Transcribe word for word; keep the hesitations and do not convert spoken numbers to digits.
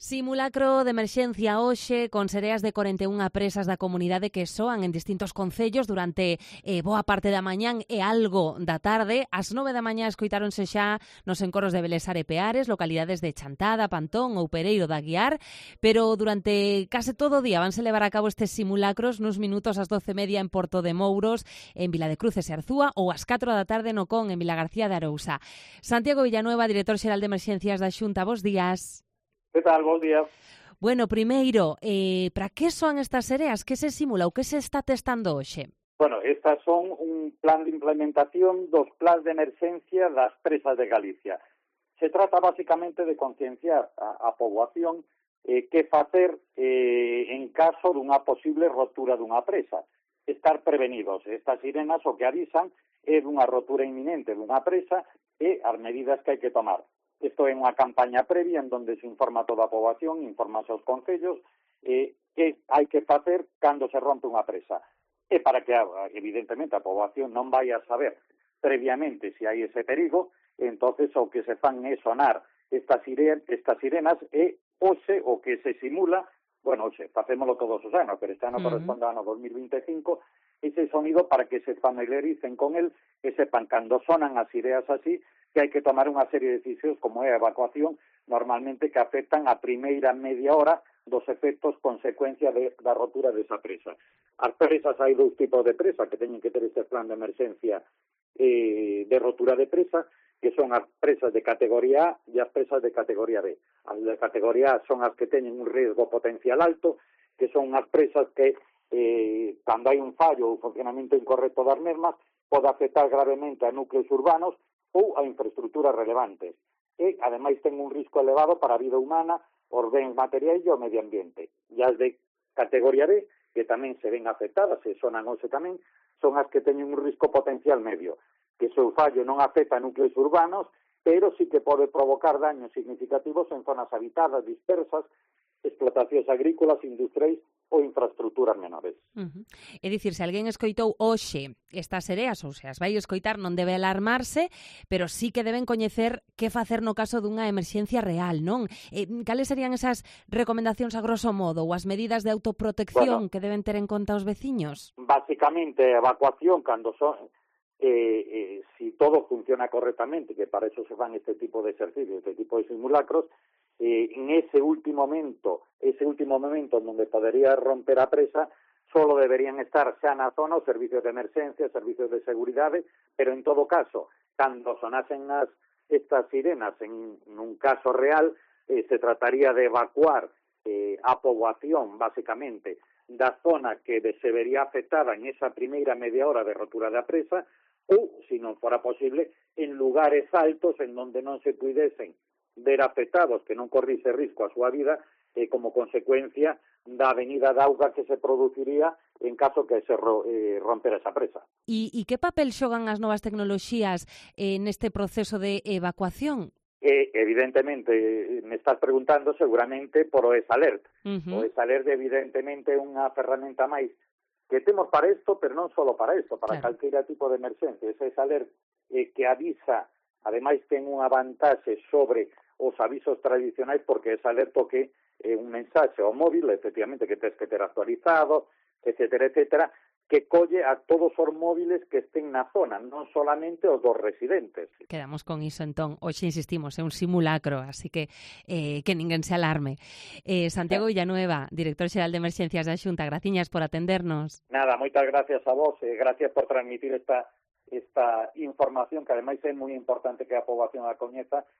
Simulacro de emerxencia hoxe con sereas de corenta e unha presas da comunidade que soan en distintos concellos durante eh, boa parte da mañán e algo da tarde. Ás nove da mañá escoitáronse xa nos encoros de Belesar e Peares, localidades de Chantada, Pantón ou Pereiro da Aguiar, pero durante case todo o día vanse levar a cabo estes simulacros nuns minutos ás doce e media en Porto de Mouros, en Vila de Cruces e Arzúa, ou ás catro da tarde no Con, en Vilagarcía de Arousa. Santiago Villanueva, director xeral de emerxencias da Xunta, bos días. Que tal? Bos días. Bueno, primeiro, eh, para que son estas sereas? Que se simula ou que se está testando hoxe? Bueno, estas son un plan de implementación dos plans de emerxencia das presas de Galicia. Se trata basicamente de concienciar a, a poboación eh, que facer eh, en caso dunha posible rotura dunha presa. Estar prevenidos. Estas sirenas o que avisan é dunha rotura inminente dunha presa e as medidas que hai que tomar. Isto é unha campaña previa en donde se informa a toda a poboación, informa aos concellos eh, que hai que facer cando se rompe unha presa. E para que, evidentemente, a poboación non vai a saber previamente se hai ese perigo, entonces o que se fan é sonar estas, sire estas sirenas e hoxe o que se simula, bueno, hoxe, facémolo todos os anos, pero este ano uh -huh. corresponde ao ano dos mil vinte e cinco, ese sonido para que se familiaricen con el e sepan cando sonan as sireas así, que hai que tomar unha serie de decisións como é a evacuación, normalmente que afectan a primeira media hora dos efectos consecuencia de, da rotura desa presa. As presas, hai dous tipos de presa que teñen que ter este plan de emerxencia eh, de rotura de presa, que son as presas de categoría A e as presas de categoría B. As de categoría A son as que teñen un riesgo potencial alto, que son as presas que, eh, cando hai un fallo ou funcionamento incorrecto das mesmas, pode afectar gravemente a núcleos urbanos ou a infraestructuras relevantes. E, ademais, ten un risco elevado para a vida humana, os bens materiais e o medio ambiente. E as de categoría B, que tamén se ven afectadas, e sonan hoxe tamén, son as que teñen un risco potencial medio, que o seu fallo non afecta a núcleos urbanos, pero sí que pode provocar daños significativos en zonas habitadas, dispersas, explotacións agrícolas, industriais ou infraestructuras menores. Uh -huh. É dicir, se alguén escoitou hoxe estas sereas, ou se as vai escoitar, non debe alarmarse, pero sí que deben coñecer que facer no caso dunha emerxencia real, non? Eh, cales serían esas recomendacións a grosso modo ou as medidas de autoprotección bueno, que deben ter en conta os veciños? Básicamente, evacuación, cando son... Eh, eh, si todo funciona correctamente, que para eso se fan este tipo de ejercicios, este tipo de simulacros, eh, en ese último momento, ese último momento en donde podría romper a presa, solo deberían estar xa na zona os servicios de emerxencia, servicios de seguridade, pero en todo caso, cando sonasen as, estas sirenas en, en un caso real, eh, se trataría de evacuar eh, a poboación, basicamente, da zona que se vería afectada en esa primeira media hora de rotura da presa, ou, se non fora posible, en lugares altos en donde non se puidesen ver afectados, que non corrise risco a súa vida, eh, como consecuencia da avenida de auga que se produciría en caso que se ro, eh, rompera esa presa. E, e que papel xogan as novas tecnoloxías eh, neste proceso de evacuación? Eh, evidentemente, me estás preguntando seguramente por o ESALERT. Uh -huh. O ESALERT, evidentemente, é unha ferramenta máis que temos para isto, pero non só para isto, para claro. calquera tipo de emerxencia. Ese ESALERT eh, que avisa, ademais ten unha vantaxe sobre os avisos tradicionais, porque ESALERT que é un mensaxe ao móvil, efectivamente, que tens que ter actualizado, etcétera, etcétera, que colle a todos os móviles que estén na zona, non solamente os dos residentes. Quedamos con iso, entón. Hoxe insistimos, é un simulacro, así que eh, que ninguén se alarme. Eh, Santiago Villanueva, director xeral de emerxencias da Xunta, graciñas por atendernos. Nada, moitas gracias a vos, e gracias por transmitir esta, esta información, que ademais é moi importante que a poboación a coñeza,